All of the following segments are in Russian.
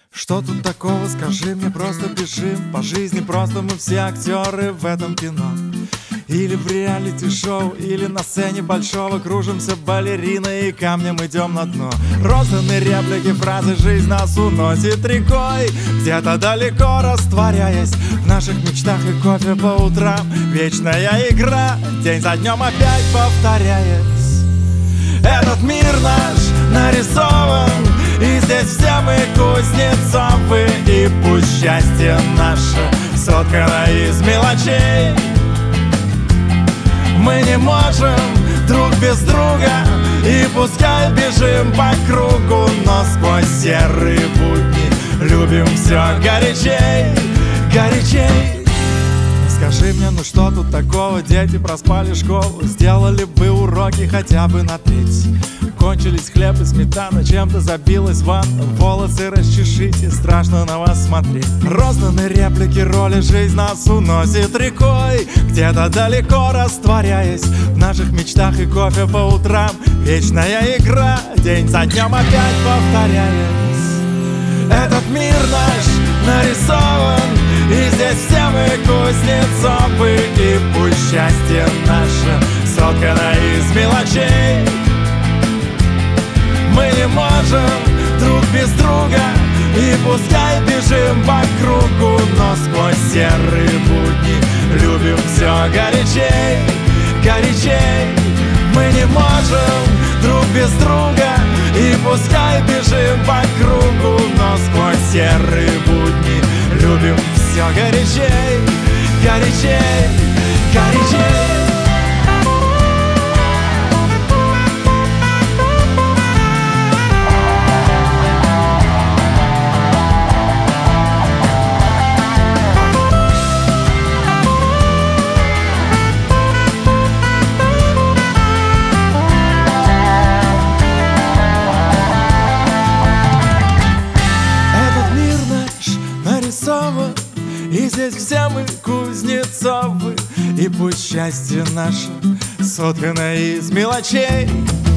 Что тут такого, скажи мне, просто бежим по жизни, просто мы все актеры в этом кино. Или в реалити-шоу, или на сцене большого кружимся балериной и камнем идем на дно. Розданы реплики, фразы, жизнь нас уносит рекой, где-то далеко растворяясь в наших мечтах и кофе по утрам. Вечная игра, день за днем опять повторяясь. Этот мир наш нарисован, и здесь все мы кузнецовы. И пусть счастье наше соткано из мелочей, мы не можем друг без друга, и пускай бежим по кругу, но сквозь серые будни любим все горячей, горячей. Скажи мне, ну что тут такого? Дети проспали школу, сделали бы уроки хотя бы на треть. Кончились хлеб и сметана, чем-то забилась ванна. Волосы расчешите, страшно на вас смотреть. Розданы реплики, роли, жизнь нас уносит рекой, где-то далеко растворяясь в наших мечтах и кофе по утрам. Вечная игра, день за днем опять повторяясь. Этот мир наш нарисован, и здесь все мы кузнецовы. И пусть счастье наше соткано из мелочей, мы не можем друг без друга, и пускай бежим по кругу, но сквозь серые будни любим все горячей, горячей. Мы не можем друг без друга, и пускай бежим по кругу, но сквозь серые будни любим все горячей, горячей, горячей. И здесь все мы кузнецовы, и пусть счастье наше соткано из мелочей,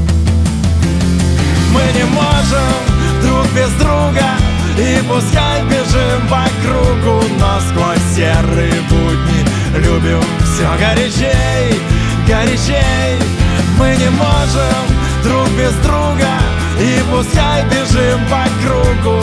мы не можем друг без друга, и пускай бежим по кругу, но сквозь серые будни любим все горячей, горячей. Мы не можем друг без друга, и пускай бежим по кругу,